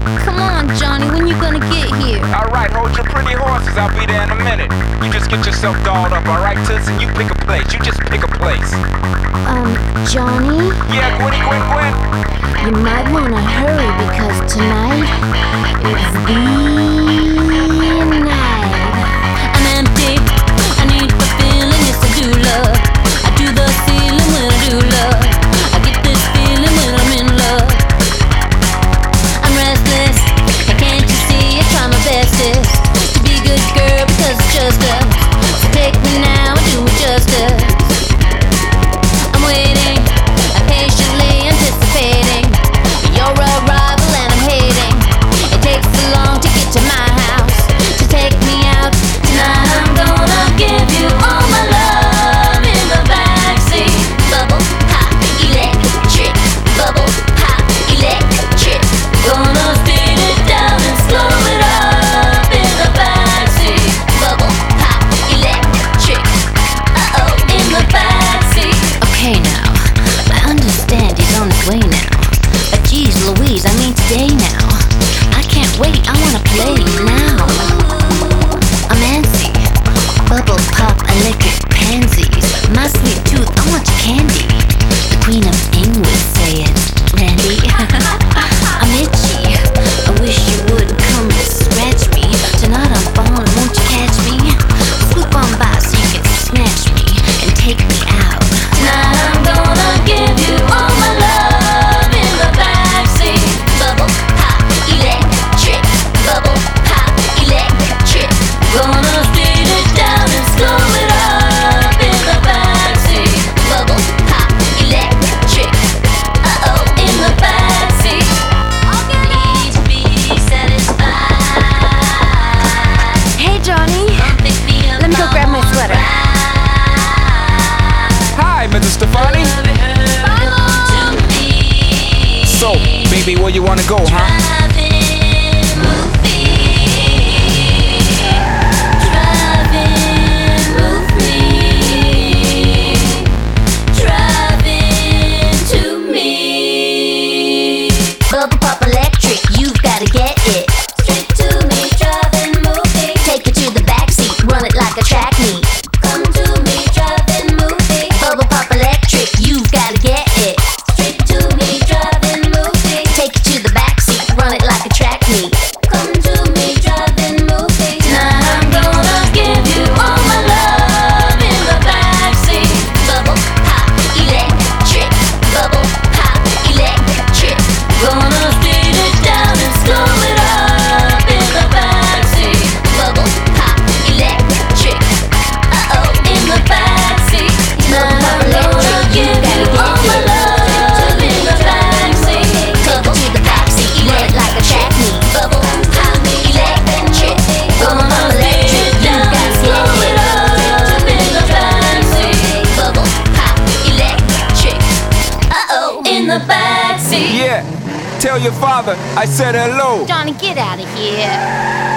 Come on, Johnny, when you gonna get here? Alright, hold your pretty horses, I'll be there in a minute. You just get yourself dolled up, alright, Toots? And you pick a place, you just pick a place. Johnny? Yeah, Gwen. You might wanna hurry because tonight is the night. I'm empty, I need fulfilling, yes I do love. I do the ceiling when I do love. I get this feeling when I'm in love. I'm restless, and can't you see I try my bestest to be a good girl because it's just us. So take me now and do me justice. I'm waiting, I'm patiently anticipating your arrival and I'm hating. It takes so long to get to my house, to take me out. Tonight I'm gonna give you all my love in the backseat. Bubble pop electric, bubble pop electric. Gonna speed it down and slow it up in the backseat. Bubble pop electric, in the backseat. Okay now, I understand he's on his way now. But geez Louise, I mean today now. I can't wait, I wanna play now. I'm antsy, bubble pop electric pansies. My sweet tooth, I want your candy. The Queen of England say it, Randy. I'm itchy, I wish you would come and scratch me. Tonight I'm falling, won't you catch me? Swoop on by so you can snatch me and take me out. Tonight I'm gonna give you all my love in the backseat. Bubble pop electric, bubble pop electric. Gonna speed it down and slow it up in the backseat. Bubble pop electric, in the backseat. Need to be satisfied. Hey Johnny, let me go grab my sweater. Hi, Mrs. Stefani. So, baby, where you wanna go, huh? Bubble pop electric, you've gotta get it. Straight to me, driving, moving. Take it to the backseat, run it like a track meet. Come to me, driving, moving. Bubble pop electric, you've gotta get it. Straight to me, driving, moving. Take it to the backseat, run it like a track meet. Come to me, driving, moving. Tonight I'm gonna give you all my love in the backseat. Bubble pop electric, bubble pop electric. Gonna speed it down and slow it up in the backseat. Bubble pop electric, in the backseat. Tonight I'm gonna give you all my love in the backseat. Bubble to the backseat, wet like a track meet. Bubble pop electric, gonna speed it down and slow it up in the backseat. Bubble pop electric, in the backseat. Yeah, tell your father I said hello. Johnny, get out of here.